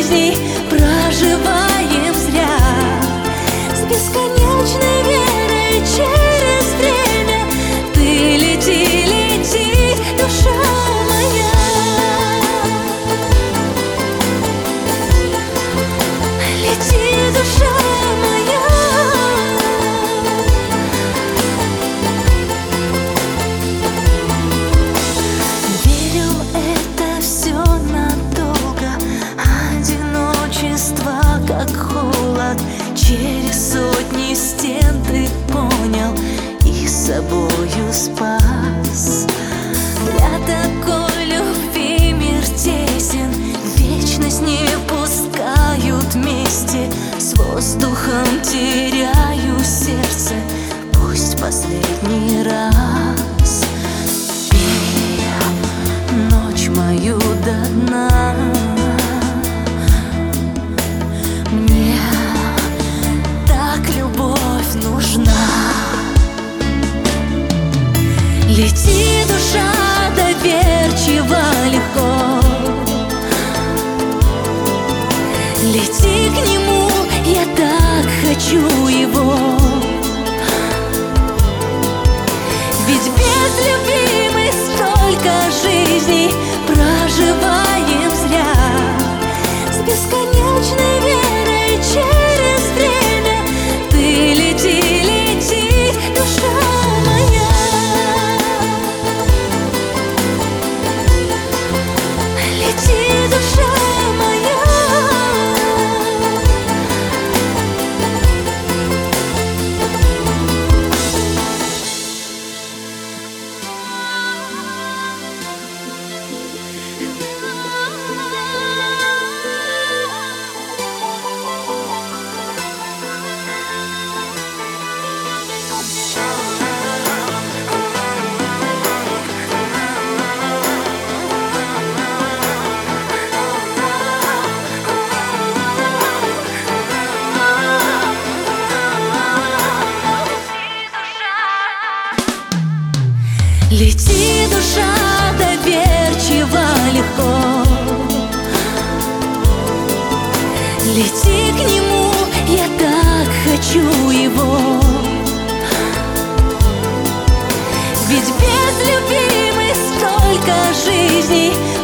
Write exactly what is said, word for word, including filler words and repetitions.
жизней проживаем зря. С бесконечной верой через время ты лети, лети, душа моя. Лети, душа моя. Верю, это все надолго. Одиночество, как холод, через сотни стен ты понял и собою спас. Для такой любви мир тесен, вечность не пускают вместе. С воздухом теряю сердце, пусть последний раз. Пей ночь мою до дна. Мне так любовь нужна. Лети, душа, доверчиво, легко. Лети к нему, я так хочу его. Ведь без любви мы столько жизней проживаем зря. С бесконечной верой через время ты лети, лети, душа моя. Лети, душа моя. Лети, душа, доверчиво, легко. Лети к нему, я так хочу его. Ведь без любви мы столько жизней